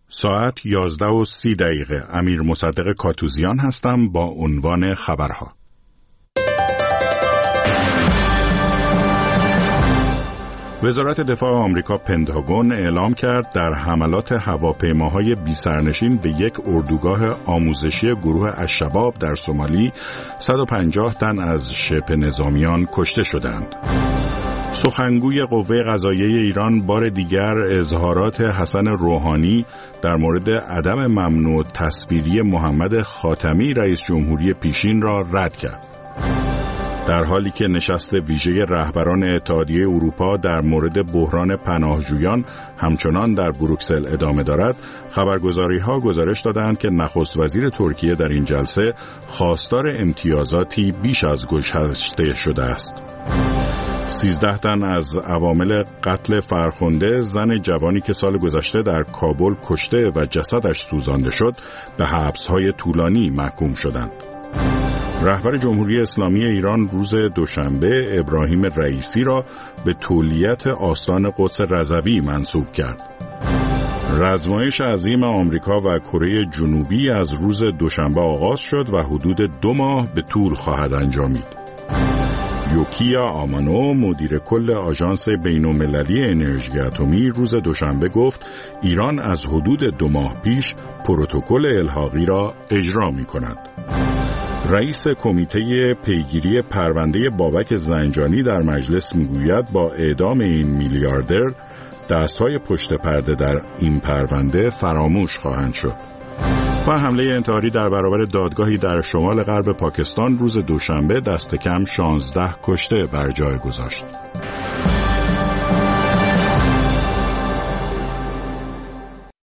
ساعت 11:30 امیر مصدق کاتوزیان هستم با عنوان خبرها. وزارت دفاع آمریکا پنتاگون اعلام کرد در حملات هواپیماهای بی‌سرنشین به یک اردوگاه آموزشی گروه الشباب در سومالی 150 تن از شبه نظامیان کشته شدند. سخنگوی قوه قضاییه ایران بار دیگر اظهارات حسن روحانی در مورد عدم ممنوع تصویری محمد خاتمی رئیس جمهوری پیشین را رد کرد. در حالی که نشست ویژه رهبران اتحادیه اروپا در مورد بحران پناهجویان همچنان در بروکسل ادامه دارد، خبرگزاری‌ها گزارش دادند که نخست وزیر ترکیه در این جلسه خواستار امتیازاتی بیش از گذشته شده است. 13 تن از عوامل قتل فرخنده زن جوانی که سال گذشته در کابل کشته و جسدش سوزانده شد به حبس‌های طولانی محکوم شدند. رهبر جمهوری اسلامی ایران روز دوشنبه ابراهیم رئیسی را به تولیت آستان قدس رضوی منصوب کرد. رزمایش عظیم آمریکا و کره جنوبی از روز دوشنبه آغاز شد و حدود 2 ماه به طول خواهد انجامید. یوکیا آمانو مدیر کل آژانس بین‌المللی انرژی اتمی روز دوشنبه گفت ایران از حدود 2 ماه پیش پروتکل الحاقی را اجرا می‌کند. رئیس کمیته پیگیری پرونده بابک زنجانی در مجلس میگوید با اعدام این میلیاردر دستهای پشت پرده در این پرونده فراموش خواهند شد. و حمله انتحاری در برابر دادگاهی در شمال غرب پاکستان روز دوشنبه دست کم 16 کشته بر جای گذاشت.